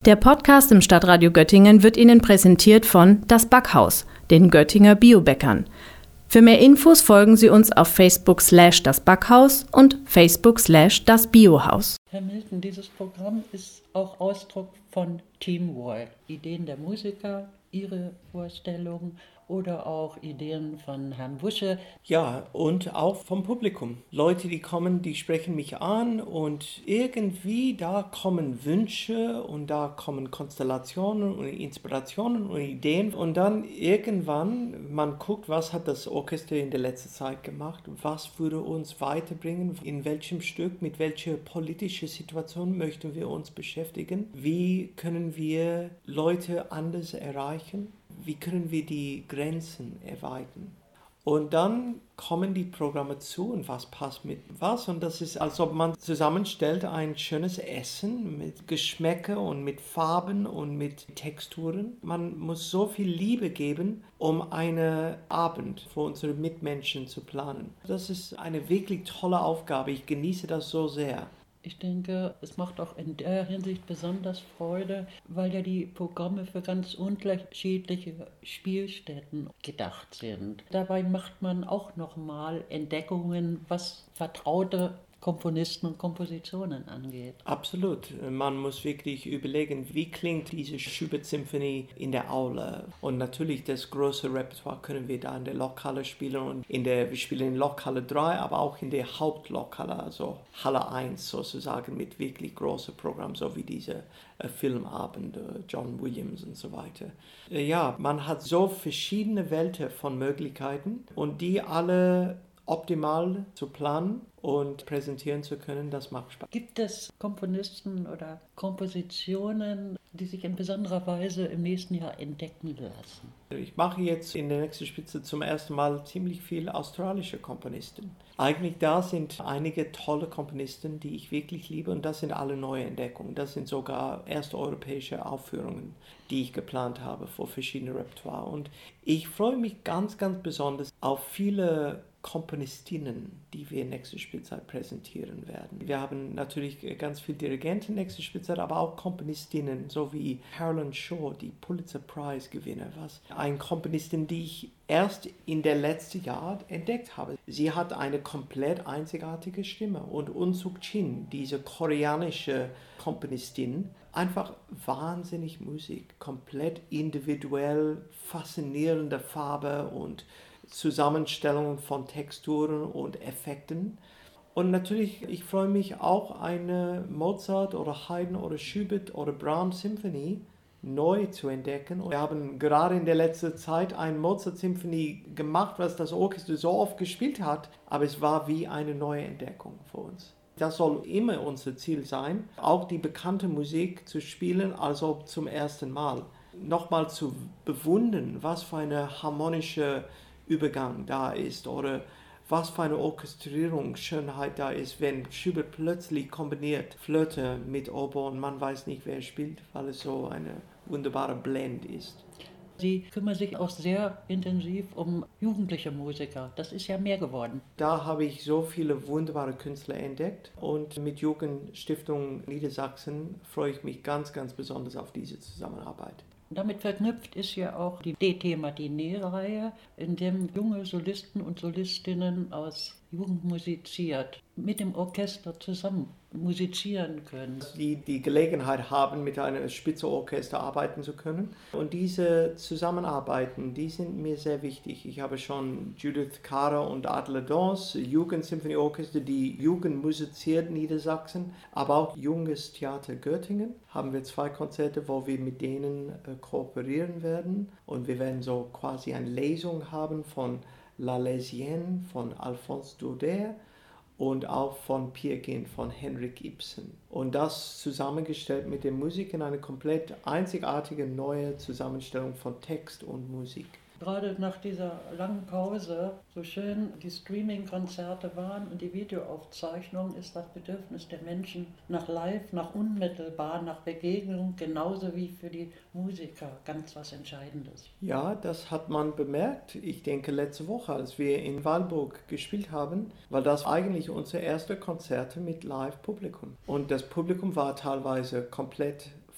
Der Podcast im Stadtradio Göttingen wird Ihnen präsentiert von Das Backhaus, den Göttinger Biobäckern. Für mehr Infos folgen Sie uns auf Facebook/Das Backhaus und Facebook/Das Biohaus. Herr Milton, dieses Programm ist auch Ausdruck von Teamwork. Ideen der Musiker, Ihre Vorstellungen oder auch Ideen von Herrn Busche. Ja, und auch vom Publikum. Leute, die kommen, die sprechen mich an und irgendwie da kommen Wünsche und da kommen Konstellationen und Inspirationen und Ideen. Und dann irgendwann, man guckt, was hat das Orchester in der letzten Zeit gemacht, was würde uns weiterbringen, in welchem Stück, mit welcher politischen Situation möchten wir uns beschäftigen, wie können wir Leute anders erreichen. Wie können wir die Grenzen erweitern? Und dann kommen die Programme zu und was passt mit was. Und das ist, als ob man zusammenstellt ein schönes Essen mit Geschmäcker und mit Farben und mit Texturen. Man muss so viel Liebe geben, um einen Abend für unsere Mitmenschen zu planen. Das ist eine wirklich tolle Aufgabe. Ich genieße das so sehr. Ich denke, es macht auch in der Hinsicht besonders Freude, weil ja die Programme für ganz unterschiedliche Spielstätten gedacht sind. Dabei macht man auch nochmal Entdeckungen, was vertraute Komponisten und Kompositionen angeht. Absolut. Man muss wirklich überlegen, wie klingt diese Schubert-Symphonie in der Aula. Und natürlich das große Repertoire können wir da in der Lokhalle spielen. Und wir spielen in Lokhalle 3, aber auch in der Hauptlokhalle, also Halle 1 sozusagen, mit wirklich großen Programmen, so wie diese Filmabend, John Williams und so weiter. Ja, man hat so verschiedene Welten von Möglichkeiten und die alle optimal zu planen und präsentieren zu können, das macht Spaß. Gibt es Komponisten oder Kompositionen, die sich in besonderer Weise im nächsten Jahr entdecken lassen? Ich mache jetzt in der nächsten Spitze zum ersten Mal ziemlich viel australische Komponisten. Eigentlich da sind einige tolle Komponisten, die ich wirklich liebe und das sind alle neue Entdeckungen. Das sind sogar erste europäische Aufführungen, die ich geplant habe für verschiedene Repertoire. Und ich freue mich ganz, ganz besonders auf viele Komponistinnen, die wir nächste Spielzeit präsentieren werden. Wir haben natürlich ganz viele Dirigenten nächste Spielzeit, aber auch Komponistinnen, so wie Carolyn Shaw, die Pulitzer Prize Gewinner, eine Komponistin, die ich erst in der letzten Jahr entdeckt habe. Sie hat eine komplett einzigartige Stimme und Un Suk Chin, diese koreanische Komponistin, einfach wahnsinnig Musik, komplett individuell, faszinierende Farbe und Zusammenstellungen von Texturen und Effekten. Und natürlich, ich freue mich auch, eine Mozart oder Haydn oder Schubert oder Brahms Symphonie neu zu entdecken. Wir haben gerade in der letzten Zeit eine Mozart-Symphonie gemacht, was das Orchester so oft gespielt hat, aber es war wie eine neue Entdeckung für uns. Das soll immer unser Ziel sein, auch die bekannte Musik zu spielen, als ob zum ersten Mal. Nochmal zu bewundern, was für eine harmonische Übergang da ist oder was für eine Orchestrierung, Schönheit da ist, wenn Schubert plötzlich kombiniert Flöte mit Oboe und man weiß nicht, wer spielt, weil es so eine wunderbare Blend ist. Sie kümmern sich auch sehr intensiv um jugendliche Musiker. Das ist ja mehr geworden. Da habe ich so viele wunderbare Künstler entdeckt und mit Jugendstiftung Niedersachsen freue ich mich ganz, ganz besonders auf diese Zusammenarbeit. Damit verknüpft ist ja auch die DT Matinee-Reihe, in dem junge Solisten und Solistinnen aus Jugend musiziert, mit dem Orchester zusammen musizieren können. Die Gelegenheit haben, mit einem Spitzenorchester arbeiten zu können. Und diese Zusammenarbeiten, die sind mir sehr wichtig. Ich habe schon Judith Kader und Adler Dance, Jugendsymphonieorchester, die Jugend musiziert Niedersachsen, aber auch Junges Theater Göttingen. Haben wir 2 Konzerte, wo wir mit denen kooperieren werden. Und wir werden so quasi eine Lesung haben von La Lesienne von Alphonse Daudet und auch von Peer Gynt von Henrik Ibsen. Und das zusammengestellt mit der Musik in eine komplett einzigartige neue Zusammenstellung von Text und Musik. Gerade nach dieser langen Pause, so schön die Streaming-Konzerte waren und die Videoaufzeichnung, ist das Bedürfnis der Menschen nach Live, nach unmittelbar, nach Begegnung, genauso wie für die Musiker ganz was Entscheidendes. Ja, das hat man bemerkt. Ich denke, letzte Woche, als wir in Walburg gespielt haben, war das eigentlich unser erste Konzerte mit Live-Publikum. Und das Publikum war teilweise komplett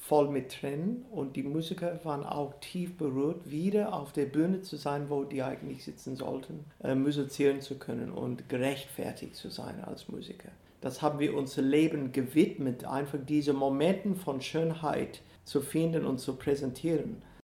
voll mit Tränen und die Musiker waren auch tief berührt, wieder auf der Bühne zu sein, wo die eigentlich sitzen sollten, musizieren zu können und gerechtfertigt zu sein als Musiker. Das haben wir unser Leben gewidmet, einfach diese Momente von Schönheit zu finden und zu präsentieren.